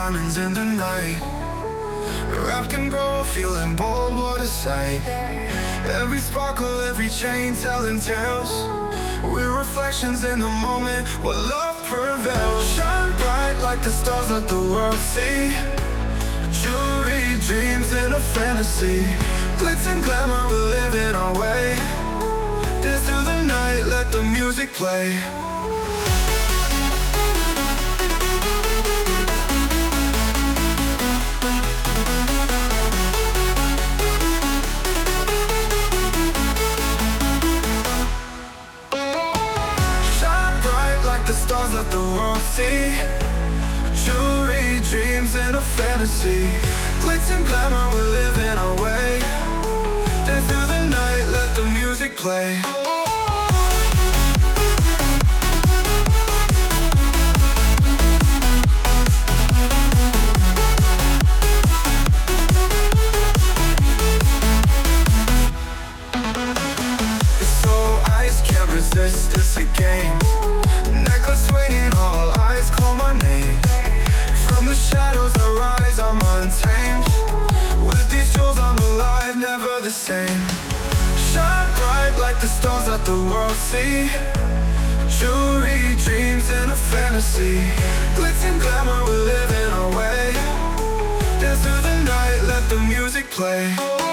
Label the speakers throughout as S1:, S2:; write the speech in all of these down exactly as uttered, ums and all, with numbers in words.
S1: diamonds in the night. Wrapped in gold, feeling bold, what a sight. Every sparkle, every chain telling tales. We're reflections in the moment where love prevails. Shine bright like the stars, let the world see. Jewelry, dreams in a fantasy. Glitz and glamour, we're living our way. Dance through the night, let the music play. The stars let the world see. Jewelry, dreams in a fantasy. Glitz and glamour, we're living our way. Dance through the night, let the music play. It's so ice, can't resist, it's a game. Swinging, all eyes call my name. From the shadows I rise, I'm untamed. With these jewels I'm alive, never the same. Shine bright like the stars that the world see. Jewelry, dreams in a fantasy. Glitz and glamour, we're living our way. Dance through the night, let the music play.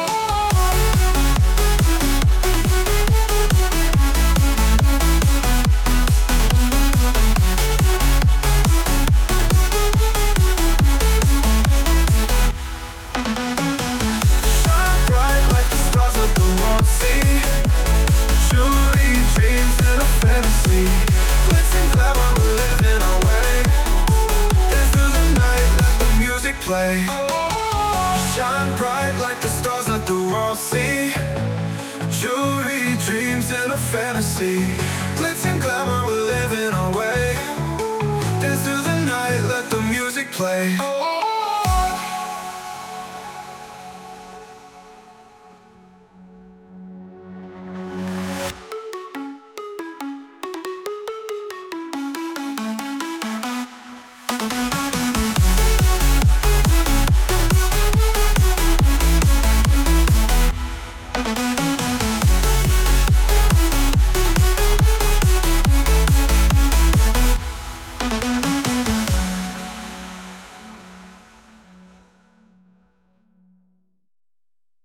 S1: Play. Shine bright like the stars, let the world see. Jewelry, dreams in a fantasy. Glitz and glamour, we're living our way. Dance through the night, let the music play.